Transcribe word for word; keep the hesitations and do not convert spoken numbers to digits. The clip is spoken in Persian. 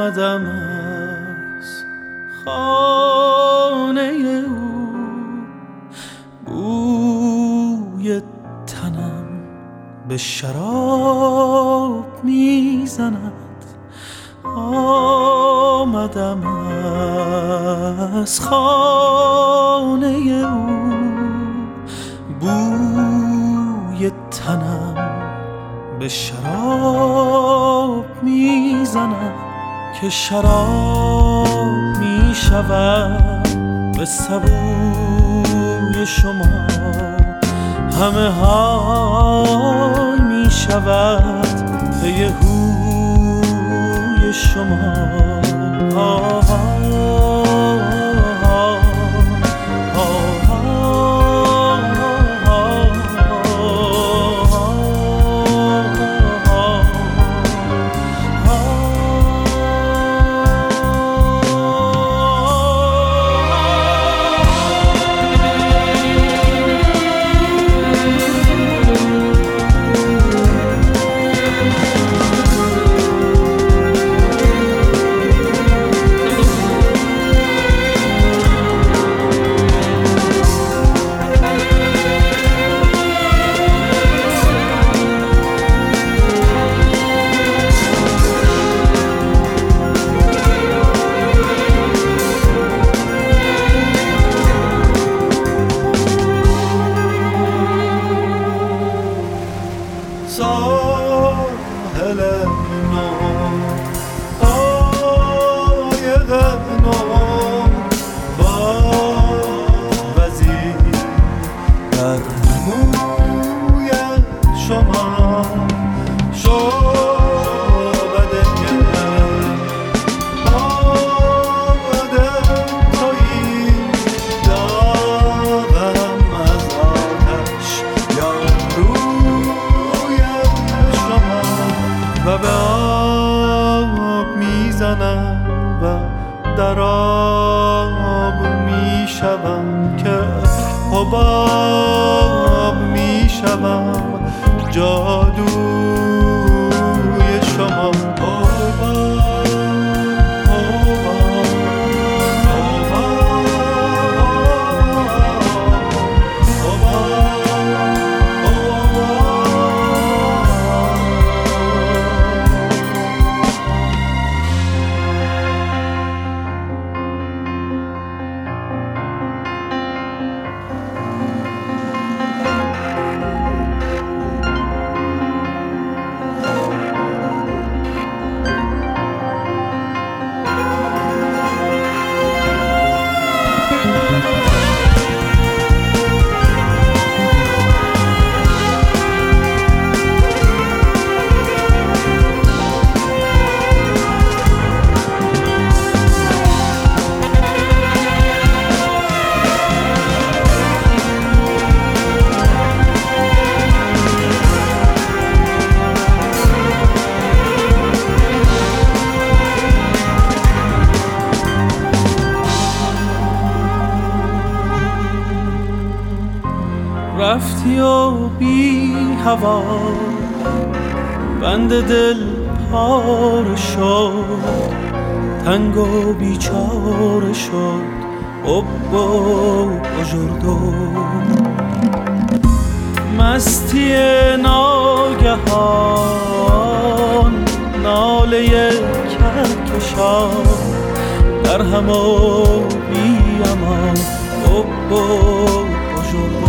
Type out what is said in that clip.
آمدم از خانه او، بوی تنم به شراب میزند. آمدم از خانه او، بوی تنم به شراب میزند. که شراب میشود به سبوی شما، همه های میشود به هوی شما. آه ساحل نو، قایق نو، با وزیر در موی شما شعبده آمده تویی. داغم از آتش یا و به آب میزنم و در آب میشوم، که حباب میشوم جادوی شما. رفتی و بی هوا بند دل پاره شد، تنگ و بیچاره شد حب و بزرگو. مستی ناگهان ناله کرکشان، در هم و بی امان حب و بزرگو.